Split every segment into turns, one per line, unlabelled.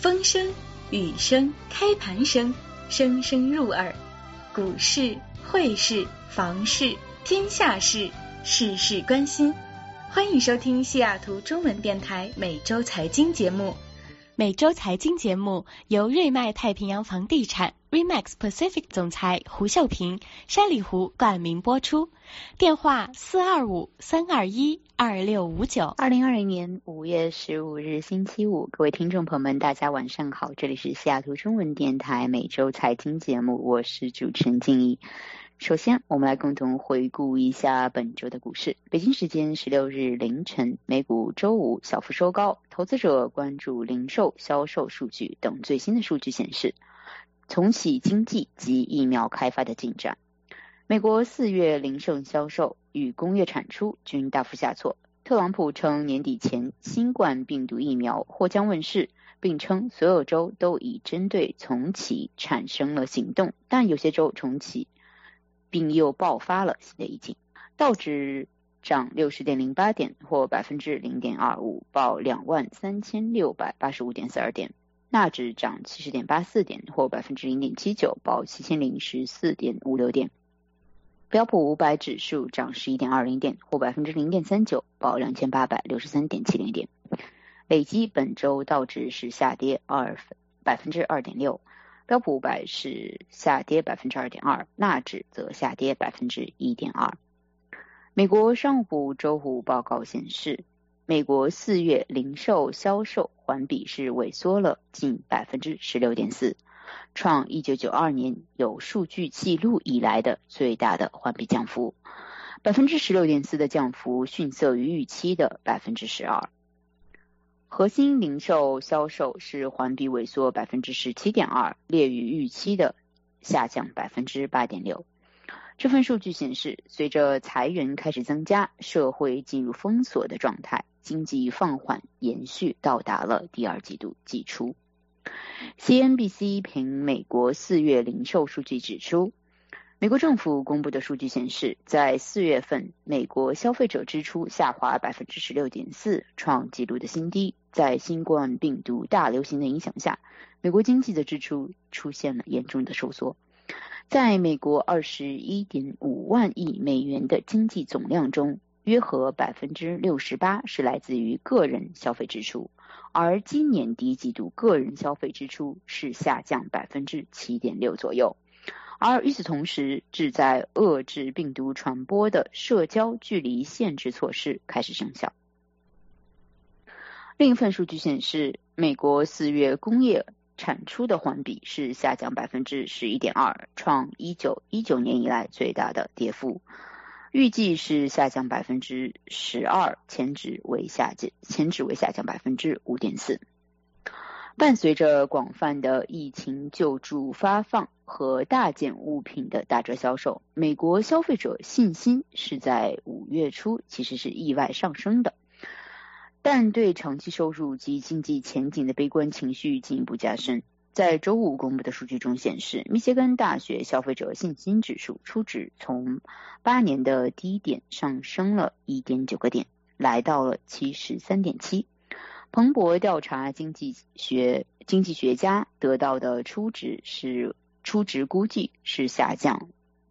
风声、雨声、开盘声，声声入耳。股市、汇市、房市，天下事，事事关心。欢迎收听西雅图中文电台每周财经节目。每周财经节目由瑞麦太平洋房地产 Remax Pacific 总裁胡秀平、山里胡冠名播出。电话425-321-2659。
2020年5月15日星期五，各位听众朋友们，大家晚上好，这里是西雅图中文电台每周财经节目，我是主持人静怡。首先我们来共同回顾一下本周的股市。北京时间16日凌晨，美股周五小幅收高，投资者关注零售销售数据等最新的数据显示重启经济及疫苗开发的进展。美国4月零售销售与工业产出均大幅下挫。特朗普称年底前新冠病毒疫苗或将问世，并称所有州都已针对重启产生了行动，但有些州重启并又爆发了新的疫情。道指涨60.08点或 0.25%， 报 23,685.42 点。纳指涨70.84点或 0.79%， 报 7,014.56 点。标普500指数涨11.20点或 0.39%， 报 2,863.70 点。累积本周道指是下跌 2.6%， 标普500是下跌 2.2%， 纳指则下跌 1.2%。 美国商务部周五报告显示，美国4月零售销售环比是萎缩了近 16.4%， 创1992年有数据记录以来的最大的环比降幅。 16.4% 的降幅逊色于预期的 12%。核心零售销售是环比萎缩 17.2%， 劣于预期的下降 8.6%。 这份数据显示，随着裁员开始增加，社会进入封锁的状态，经济放缓延续到达了第二季度季初。 CNBC 凭美国4月零售数据指出，美国政府公布的数据显示，在4月份美国消费者支出下滑 16.4%， 创纪录的新低。在新冠病毒大流行的影响下，美国经济的支出出现了严重的收缩。在美国 21.5 万亿美元的经济总量中，约合 68% 是来自于个人消费支出，而今年第一季度个人消费支出是下降 7.6% 左右。而与此同时，旨在遏制病毒传播的社交距离限制措施开始生效。另一份数据显示，美国4月工业产出的环比是下降 11.2%， 创1919年以来最大的跌幅，预计是下降 12%， 前值为下降 5.4%。 伴随着广泛的疫情救助发放和大件物品的打折销售，美国消费者信心是在5月初其实是意外上升的，但对长期收入及经济前景的悲观情绪进一步加深。在周五公布的数据中显示，密歇根大学消费者信心指数初值从8年的低点上升了 1.9 个点，来到了 73.7。 彭博调查经济学家得到的初值估计值下降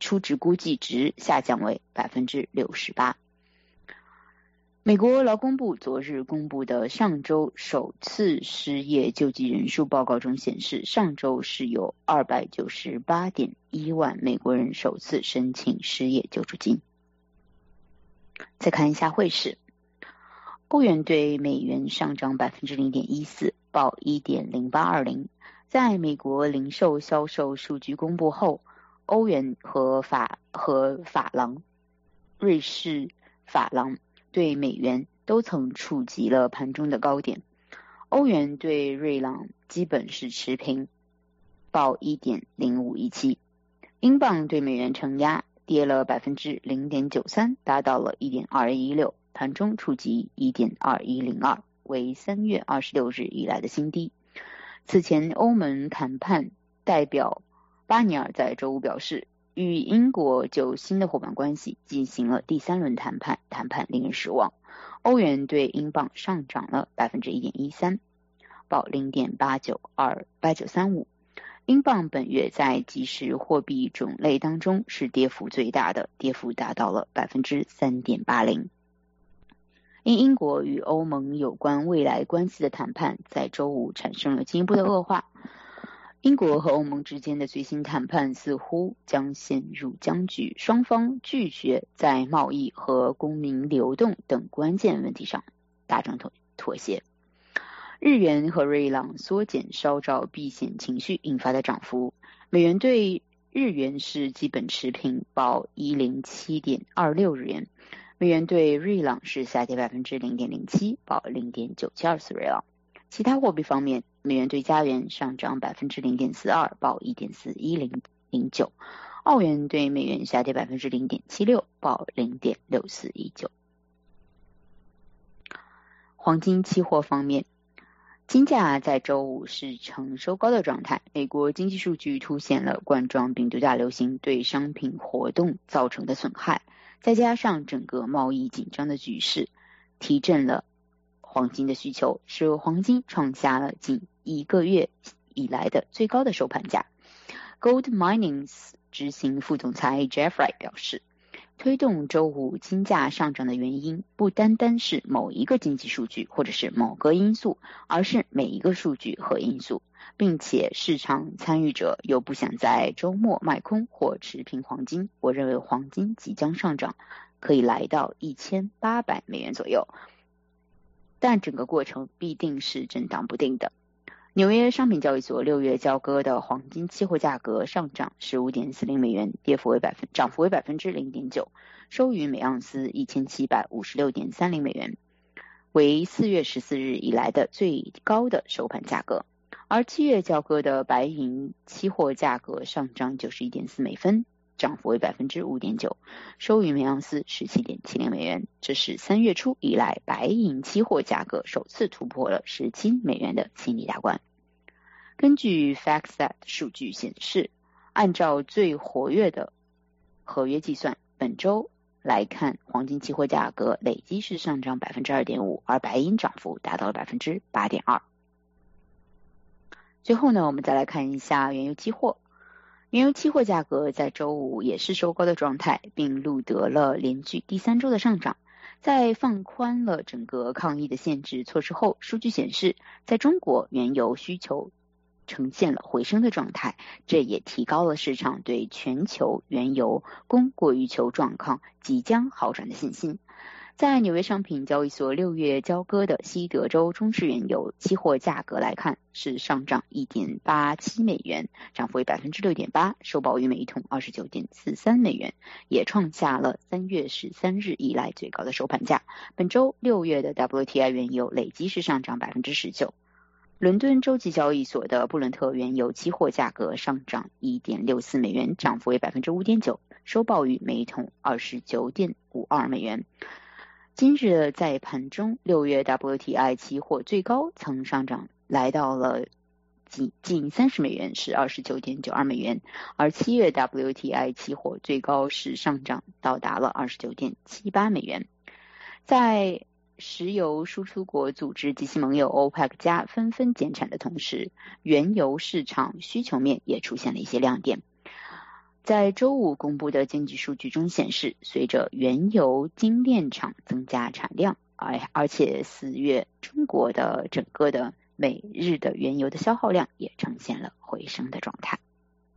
为 68%。美国劳工部昨日公布的上周首次失业救济人数报告中显示，上周是有 298.1 万美国人首次申请失业救助金。再看一下汇市，欧元对美元上涨 0.14%， 报 1.0820。 在美国零售销售数据公布后，欧元和法郎、瑞士法郎对美元都曾触及了盘中的高点。欧元对瑞郎基本是持平，报 1.0517。 英镑对美元承压，跌了 0.93%， 达到了 1.2116， 盘中触及 1.2102， 为3月26日以来的新低。此前欧盟谈判代表巴尼尔在周五表示，与英国就新的伙伴关系进行了第3轮谈判，谈判令人失望。欧元对英镑上涨了 1.13%。 报0.8935。英镑本月在即时货币种类当中是跌幅最大的，跌幅达到了 3.80%。因英国与欧盟有关未来关系的谈判在周五产生了进一步的恶化，英国和欧盟之间的最新谈判似乎将陷入僵局，双方拒绝在贸易和公民流动等关键问题上达成妥协。日元和瑞郎缩减稍照避险情绪引发的涨幅，美元对日元是基本持平，报 107.26 日元，美元对瑞郎是下跌 0.07%， 报 0.974 瑞郎。其他货币方面，美元对加元上涨 0.42%， 报 1.41009， 澳元对美元下跌 0.76%， 报 0.6419。 黄金期货方面，金价在周五是呈收高的状态，美国经济数据凸显了冠状病毒大流行对商品活动造成的损害，再加上整个贸易紧张的局势，提振了黄金的需求，使黄金创下了近1个月以来的最高的收盘价。Gold Mining's 执行副总裁 Jeffrey 表示，推动周五金价上涨的原因不单单是某一个经济数据或者是某个因素，而是每一个数据和因素，并且市场参与者又不想在周末卖空或持平黄金。我认为黄金即将上涨，可以来到1800美元左右，但整个过程必定是震荡不定的。纽约商品交易所6月交割的黄金期货价格上涨 15.40 美元，涨幅为 0.9%， 收于每盎司 1756.30 美元，为4月14日以来的最高的收盘价格。而7月交割的白银期货价格上涨 91.4 美分，涨幅为 5.9%， 收于每盎司 17.70 美元，这是3月初以来白银期货价格首次突破了17美元的心理大关。根据 FactSet 数据显示，按照最活跃的合约计算，本周来看，黄金期货价格累计是上涨 2.5%， 而白银涨幅达到了 8.2%。 最后呢，我们再来看一下原油期货。原油期货价格在周五也是收高的状态，并录得了连续第3周的上涨。在放宽了整个抗疫的限制措施后，数据显示，在中国原油需求呈现了回升的状态，这也提高了市场对全球原油供过于求状况即将好转的信心。在纽约商品交易所6月交割的西德州中质原油期货价格来看，是上涨 1.87 美元，涨幅为 6.8%， 收报于每桶 29.43 美元，也创下了3月13日以来最高的收盘价。本周6月的 WTI 原油累计是上涨 19%。伦敦洲际交易所的布伦特原油期货价格上涨 1.64 美元，涨幅为 5.9%， 收报于每桶 29.52 美元。今日在盘中，6月 WTI 期货最高曾上涨来到了近30美元，是 29.92 美元，而7月 WTI 期货最高是上涨到达了 29.78 美元。在石油输出国组织及其盟友 OPEC 加纷纷减产的同时，原油市场需求面也出现了一些亮点。在周五公布的经济数据中显示，随着原油精炼厂增加产量，而且4月中国的整个的每日的原油的消耗量也呈现了回升的状态。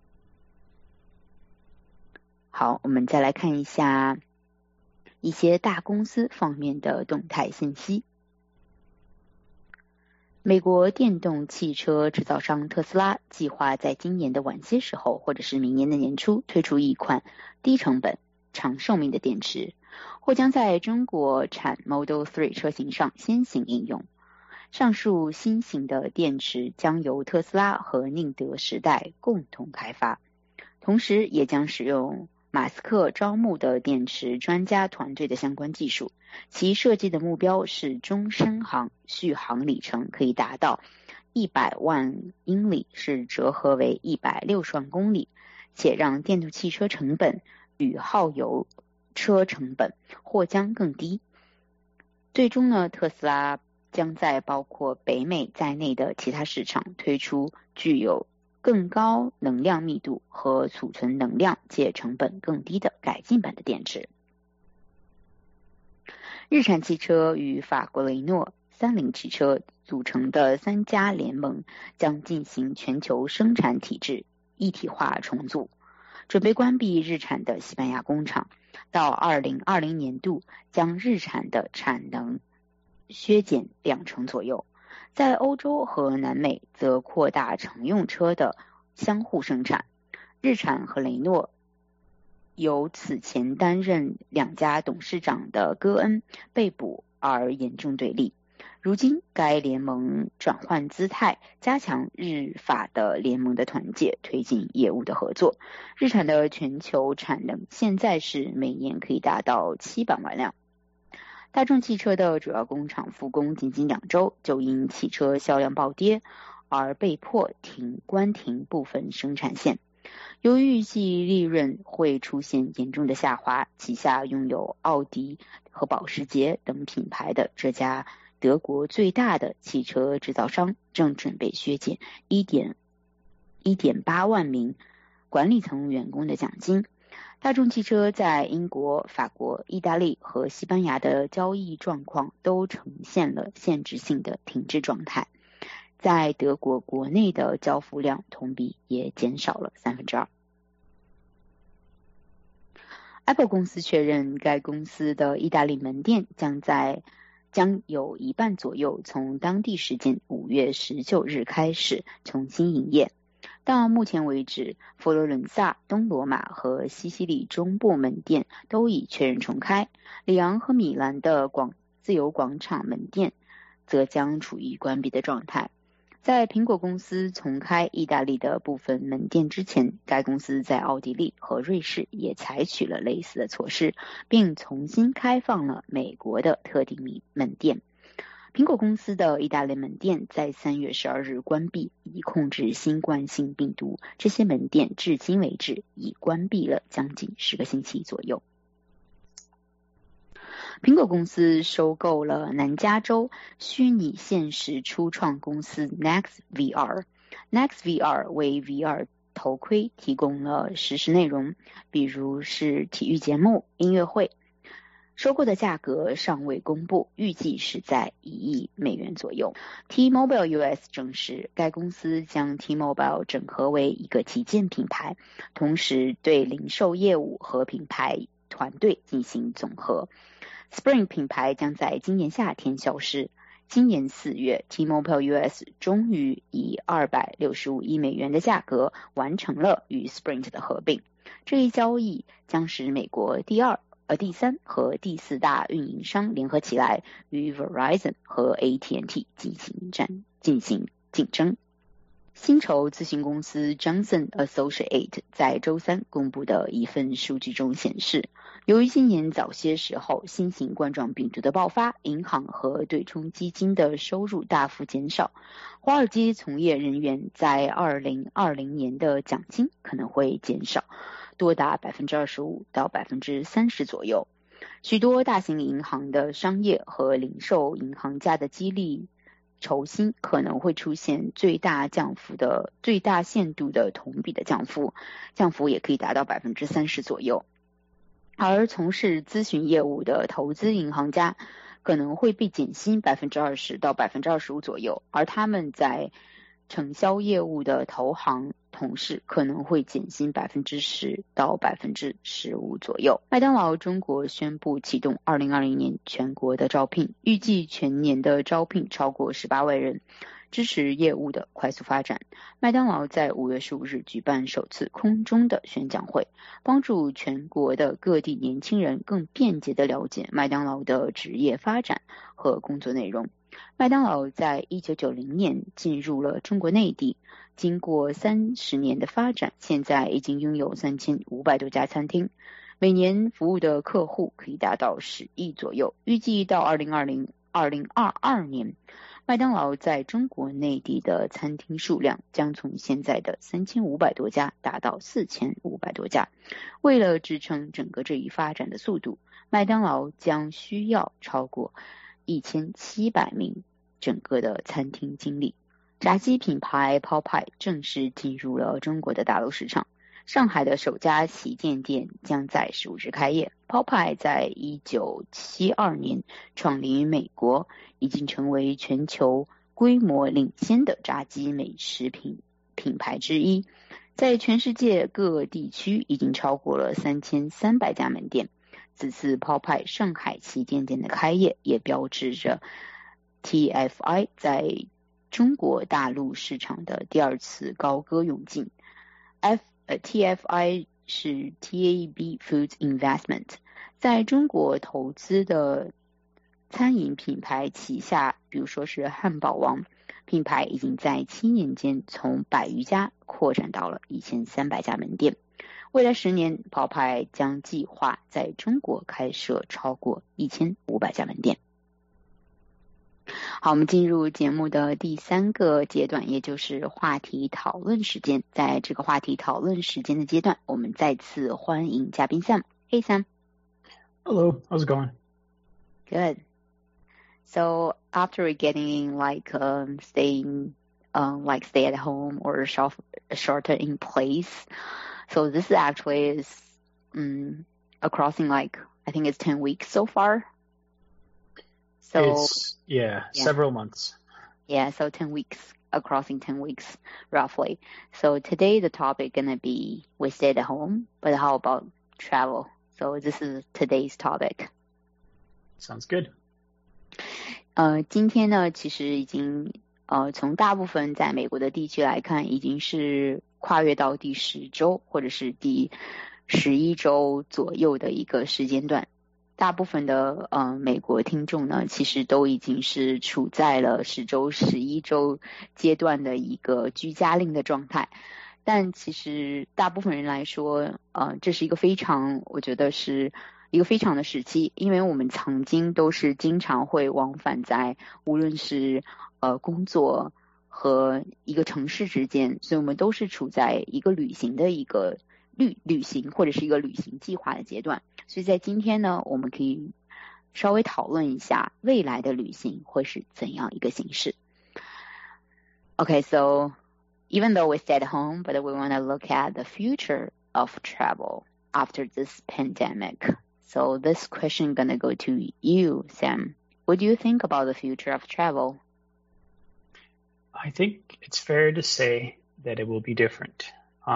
好，我们再来看一下一些大公司方面的动态信息。美国电动汽车制造商特斯拉计划在今年的晚些时候，或者是明年的年初推出一款低成本、长寿命的电池，或将在中国产 Model 3 车型上先行应用。上述新型的电池将由特斯拉和宁德时代共同开发，同时也将使用马斯克招募的电池专家团队的相关技术，其设计的目标是终身续航里程可以达到100万英里，是折合为160万公里，且让电动汽车成本与耗油车成本或将更低。最终呢，特斯拉将在包括北美在内的其他市场推出具有更高能量密度和储存能量且成本更低的改进版的电池。日产汽车与法国雷诺、三菱汽车组成的3家联盟将进行全球生产体制一体化重组，准备关闭日产的西班牙工厂，到2020年度将日产的产能削减20%左右。在欧洲和南美则扩大乘用车的相互生产。日产和雷诺由此前担任2家董事长的戈恩被捕而严重对立。如今该联盟转换姿态，加强日法的联盟的团结，推进业务的合作。日产的全球产能现在是每年可以达到700万辆。大众汽车的主要工厂复工仅仅2周，就因汽车销量暴跌而被迫关停部分生产线。由于预计利润会出现严重的下滑，旗下拥有奥迪和保时捷等品牌的这家德国最大的汽车制造商正准备削减 1.8 万名管理层员工的奖金。大众汽车在英国、法国、意大利和西班牙的交易状况都呈现了限制性的停滞状态。在德国国内的交付量同比也减少了2%。Apple 公司确认，该公司的意大利门店将有一半左右从当地时间5月19日开始重新营业。到目前为止，佛罗伦萨、东罗马和西西里中部门店都已确认重开，里昂和米兰的自由广场门店则将处于关闭的状态。在苹果公司重开意大利的部分门店之前，该公司在奥地利和瑞士也采取了类似的措施，并重新开放了美国的特定门店。苹果公司的意大利门店在3月12日关闭，以控制新冠性病毒。这些门店至今为止已关闭了将近10个星期左右。苹果公司收购了南加州虚拟现实初创公司 NextVR。NextVR 为 VR 头盔提供了实时内容，比如是体育节目、音乐会。收购的价格尚未公布，预计是在$1亿左右。T-Mobile US 证实，该公司将 T-Mobile 整合为一个旗舰品牌，同时对零售业务和品牌团队进行总和。Sprint 品牌将在今年夏天消失。今年4月 T-Mobile US 终于以$265亿的价格完成了与 Sprint 的合并。这一交易将使美国第3和第4大运营商联合起来，与 Verizon 和 AT&T 进行竞争。薪酬咨询公司 Johnson Associates 在周3公布的一份数据中显示，由于今年早些时候新型冠状病毒的爆发，银行和对冲基金的收入大幅减少，华尔街从业人员在2020年的奖金可能会减少，多达25%到30%左右。许多大型银行的商业和零售银行家的激励酬薪可能会出现最大限度的同比的降幅也可以达到30%左右。而从事咨询业务的投资银行家可能会被减薪20%到25%左右，而他们在承销业务的投行同事可能会减薪10%到15%左右。麦当劳中国宣布启动2020年全国的招聘，预计全年的招聘超过18万人，支持业务的快速发展。麦当劳在5月15日举办首次空中的宣讲会，帮助全国的各地年轻人更便捷地了解麦当劳的职业发展和工作内容。麦当劳在1990年进入了中国内地，经过30年的发展，现在已经拥有3500多家餐厅，每年服务的客户可以达到10亿左右。预计到2022年，麦当劳在中国内地的餐厅数量将从现在的3500多家达到4500多家。为了支撑整个这一发展的速度，麦当劳将需要超过1700名整个的餐厅经历。炸鸡品牌 Popeye 正式进入了中国的大陆市场。上海的首家旗舰店将在15日开业。Popeye 在1972年创立于美国，已经成为全球规模领先的炸鸡美食品牌之一，在全世界各地区已经超过了3300家门店。此次 Popeye 上海旗舰店的开业，也标志着 TFI 在中国大陆市场的第二次高歌勇进。TFI 是 TAB Foods Investment， 在中国投资的餐饮品牌旗下，比如说是汉堡王品牌，已经在7年间从100余家扩展到了1300家门店。未来10年 Popeye 将计划在中国开设超过1500家门店。好，我们进入节目的第3个阶段，也就是话题讨论时间。在这个话题讨论时间的阶段，我们再次欢迎嘉宾 Sam。 Hey Sam.
Hello, how's it going?
Good. So after getting stay at home or shelter in place, so this actually is crossing I think it's 10 weeks so far. So
it's, several months.
Yeah, so 10 weeks, crossing 10 weeks roughly. So today the topic gonna be we stay at home, but how about travel? So this is today's topic.
Sounds good.
今天呢，其实已经从大部分在美国的地区来看，已经是跨越到第10周或者是第11周左右的一个时间段。大部分的美国听众呢，其实都已经是处在了10周、11周阶段的一个居家令的状态。但其实大部分人来说，这是一个我觉得是一个非常的时期，因为我们曾经都是经常会往返在无论是工作和一个城市之间，所以我们都是处在一个旅行的一个旅行或者是一个旅行计划的阶段。所以在今天呢，我们可以稍微讨论一下未来的旅行会是怎样一个形式。Okay, so even though we stay at home, but we want to look at the future of travel after this pandemic. So this question gonna go to you, Sam. What do you think about the future of travel?
I think it's fair to say that it will be different.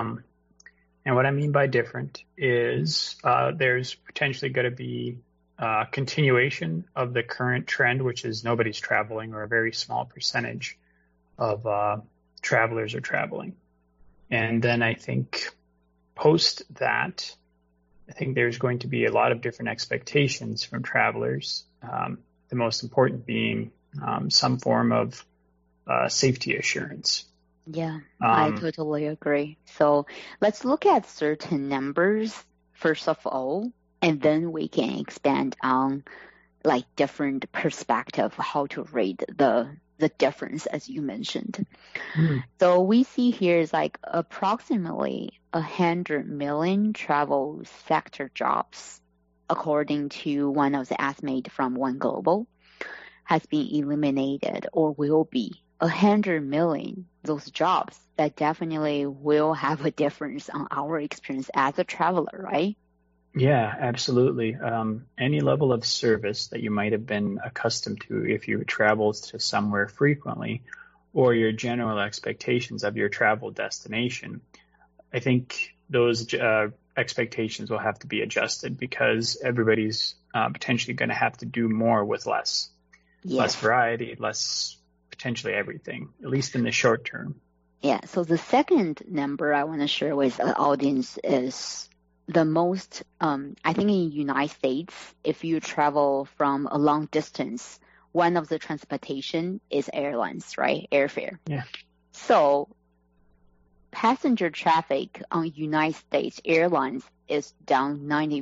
And what I mean by different is there's potentially going to be a continuation of the current trend, which is nobody's traveling, or a very small percentage of travelers are traveling. And then I think post that, I think there's going to be a lot of different expectations from travelers, the most important being some form of safety assurance.
Yeah, I totally agree. So let's look at certain numbers first of all, and then we can expand on different perspective how to rate the difference as you mentioned. So we see here is approximately 100 million travel sector jobs, according to one of the estimates from One Global, has been eliminated or will be. 100 million, those jobs that definitely will have a difference on our experience as a traveler, right?
Yeah, absolutely. Any level of service that you might have been accustomed to if you traveled to somewhere frequently, or your general expectations of your travel destination, I think those expectations will have to be adjusted because everybody's potentially going to have to do more with less. Yes. Less variety, less potentially everything, at least in the short term.
Yeah, so the second number I want to share with the audience is the most, I think in the United States, if you travel from a long distance, one of the transportation is airlines, right? Airfare.
Yeah.
So passenger traffic on United States airlines is down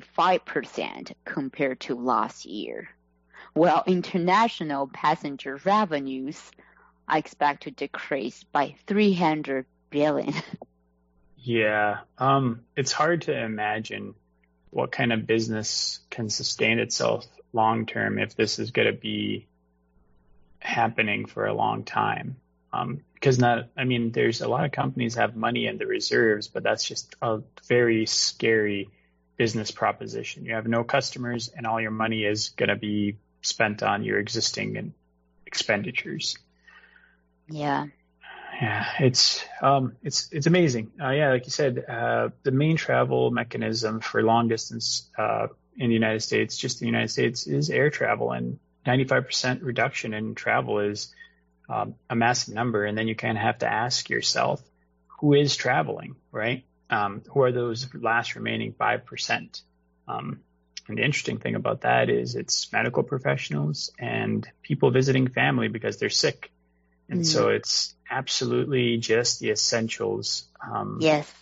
95% compared to last year. While international passenger revenues I expect to decrease by 300 billion.
Yeah, it's hard to imagine what kind of business can sustain itself long term if this is going to be happening for a long time. Because there's a lot of companies have money in the reserves, but that's just a very scary business proposition. You have no customers and all your money is going to be spent on your existing expenditures.
Yeah.
Yeah, it's amazing. Like you said, the main travel mechanism for long distance in the United States, is air travel, and 95% reduction in travel is a massive number. And then you kind of have to ask yourself, who is traveling, right? Who are those last remaining 5%? And the interesting thing about that is it's medical professionals and people visiting family because they're sick. And so it's absolutely just the essentials.
Yes.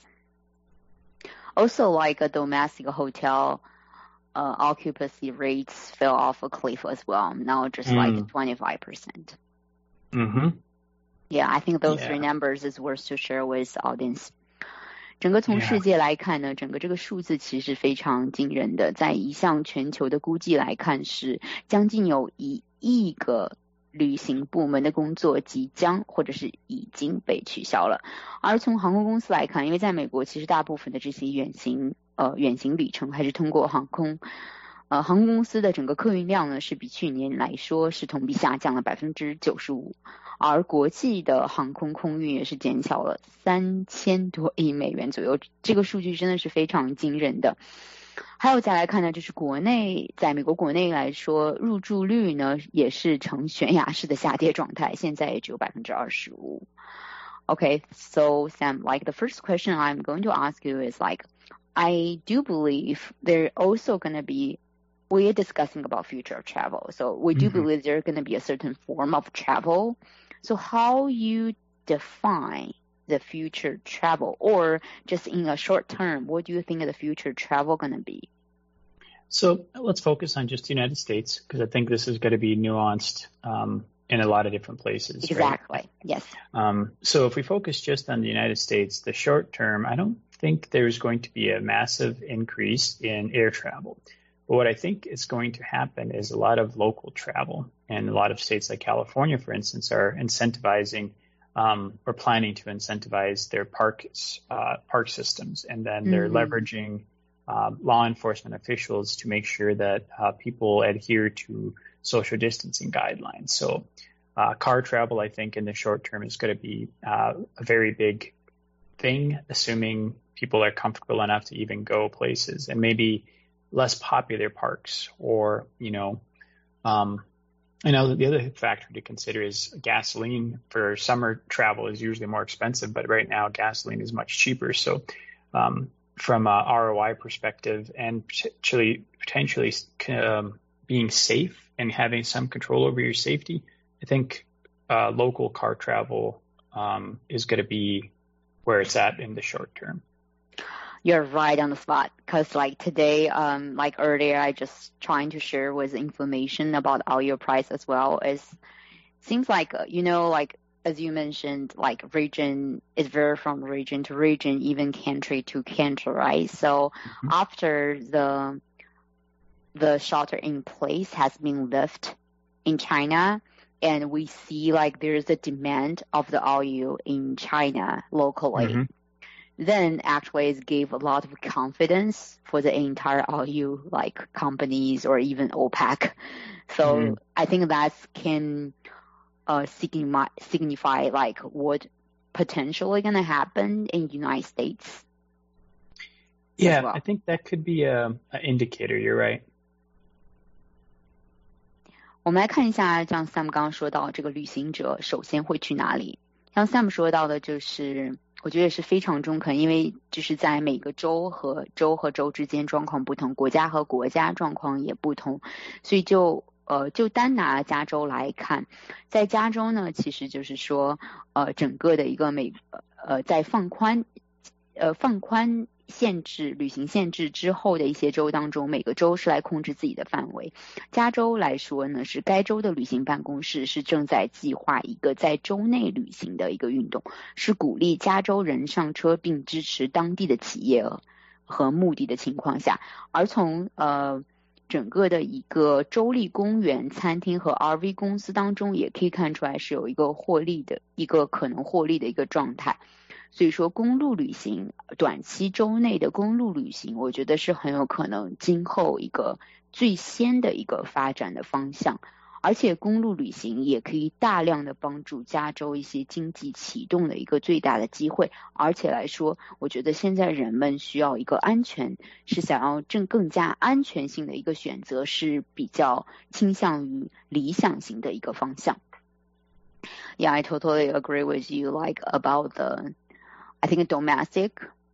Also, like a domestic hotel, occupancy rates fell off a cliff as well. Now just like 25%.
Mm-hmm.
Yeah, I think those three numbers is worth to share with audience. 整个从世界来看呢，整个这个数字其实非常惊人的，在一项全球的估计来看，是将近有1亿个旅行部门的工作即将或者是已经被取消了。而从航空公司来看，因为在美国其实大部分的这些远行旅程还是通过航空公司的整个客运量呢是比去年来说是同比下降了 95%， 而国际的航空空运也是减少了3000多亿美元左右，这个数据真的是非常惊人的。还有再来看呢，就是在美国国内来说，入住率呢也是呈悬崖式的下跌状态，现在也只有 25%。 Okay, so Sam, like the first question I'm going to ask you is like, I do believe they're also going to be, we're discussing about future of travel. So we do believe there's going to be a certain form of travel. So how you define the future travel, or just in a short term, what do you think the future travel going to be?
So let's focus on just the United States, because I think this is going to be nuanced in a lot of different places.
Exactly.
Right?
Yes.
So if we focus just on the United States, the short term, I don't think there's going to be a massive increase in air travel. But what I think is going to happen is a lot of local travel, and a lot of states like California, for instance, are incentivizing or planning to incentivize their park systems, and then they're leveraging law enforcement officials to make sure that people adhere to social distancing guidelines. So car travel, I think, in the short term is going to be a very big thing, assuming people are comfortable enough to even go places, and maybe less popular parks, or, the other factor to consider is gasoline. For summer travel is usually more expensive, but right now gasoline is much cheaper. So from a ROI perspective, and potentially being safe and having some control over your safety, I think local car travel is going to be where it's at in the short term.
You're right on the spot, because like today, like earlier, I just trying to share with information about oil price as well. It seems like, like as you mentioned, like region is vary from region to region, even country to country, right? So after the shelter in place has been lifted in China, and we see like there's a demand of the oil in China locally, then actually it gave a lot of confidence for the entire oil like companies or even OPEC. So I think that can signify like what potentially going to happen in the United States.
Yeah, well. I think that could be an indicator. You're right.
我们来看一下，像 Sam 刚刚说到这个旅行者首先会去哪里。像 Sam 说到的就是我觉得也是非常中肯，因为就是在每个州和州之间状况不同，国家和国家状况也不同，所以就单拿加州来看，在加州呢，其实就是说整个的一个在放宽旅行限制之后的一些州当中，每个州是来控制自己的范围。加州来说呢，是该州的旅行办公室是正在计划一个在州内旅行的一个运动，是鼓励加州人上车并支持当地的企业和目的的情况下。而从整个的一个州立公园餐厅和 RV 公司当中也可以看出来是有一个可能获利的一个状态。所以说公路旅行，短期州内的公路旅行，我觉得是很有可能今后一个最先的一个发展的方向。而且公路旅行也可以大量的帮助加州一些经济启动的一个最大的机会。而且来说，我觉得现在人们需要一个安全，是想要更加安全性的一个选择，是比较倾向于理想型的一个方向。Yeah, I totally agree with you, like about I think domestic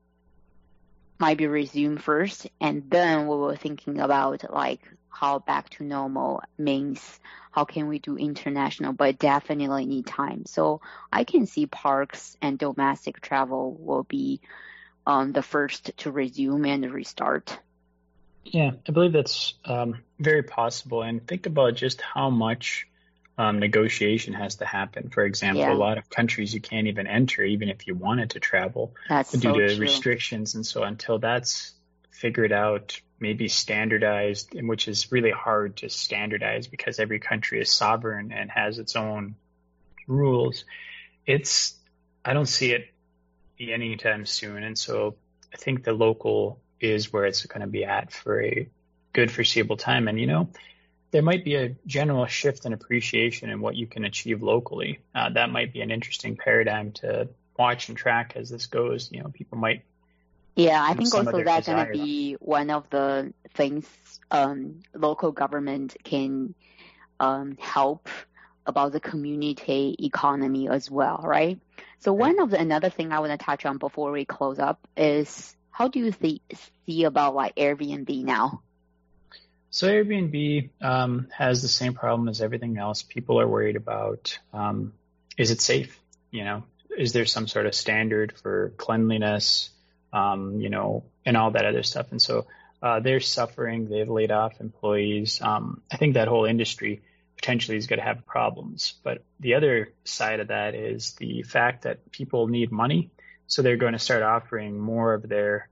might be resumed first, and then we were thinking about like how back to normal means how can we do international, but definitely need time. So I can see parks and domestic travel will be the first to resume and restart.
Yeah, I believe that's very possible. And think about just how much negotiation has to happen. For example, a lot of countries you can't even enter even if you wanted to travel due to restrictions. And so until that's figured out, maybe standardized, which is really hard to standardize because every country is sovereign and has its own rules, I don't see it anytime soon. And so I think the local is where it's going to be at for a good foreseeable time. And, there might be a general shift in appreciation in what you can achieve locally. That might be an interesting paradigm to watch and track as this goes. People might.
Yeah, I think also that's going to be one of the things local government can help about the community economy as well, right? So another thing I want to touch on before we close up is how do you see about like Airbnb now?
So Airbnb has the same problem as everything else. People are worried about, is it safe? Is there some sort of standard for cleanliness, and all that other stuff. And so they're suffering. They've laid off employees. I think that whole industry potentially is going to have problems. But the other side of that is the fact that people need money. So they're going to start offering more of their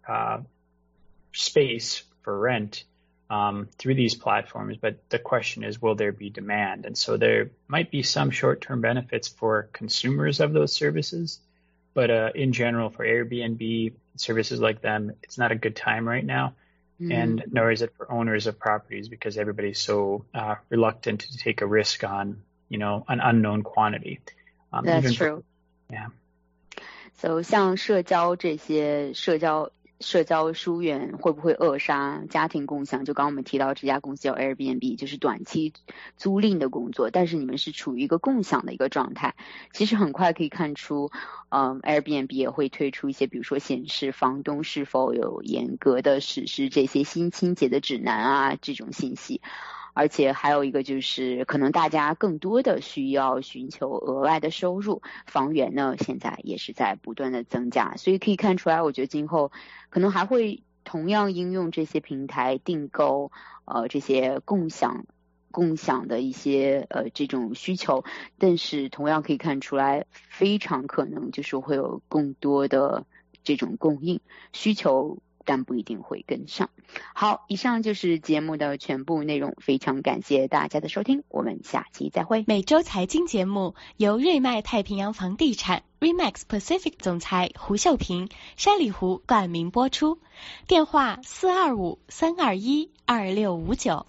space for rent through these platforms. But the question is, will there be demand? And so there might be some short-term benefits for consumers of those services. But in general, for Airbnb, services like them, it's not a good time right now. And nor is it for owners of properties because everybody's so reluctant to take a risk on, an unknown quantity.
That's true.
Yeah.
So 像社交疏远会不会扼杀家庭共享？就刚刚我们提到这家公司叫 Airbnb， 就是短期租赁的工作，但是你们是处于一个共享的一个状态。其实很快可以看出Airbnb 也会推出一些比如说显示房东是否有严格的实施这些新清洁的指南啊这种信息。而且还有一个就是可能大家更多的需要寻求额外的收入，房源呢现在也是在不断的增加，所以可以看出来我觉得今后可能还会同样应用这些平台订购这些共享的一些这种需求，但是同样可以看出来非常可能就是会有更多的这种供应需求，但不一定会跟上。好，以上就是节目的全部内容，非常感谢大家的收听，我们下期再会。
每周财经节目由瑞麦太平洋房地产 Remax Pacific 总裁胡秀平、山里湖冠名播出，电话425-321-2659。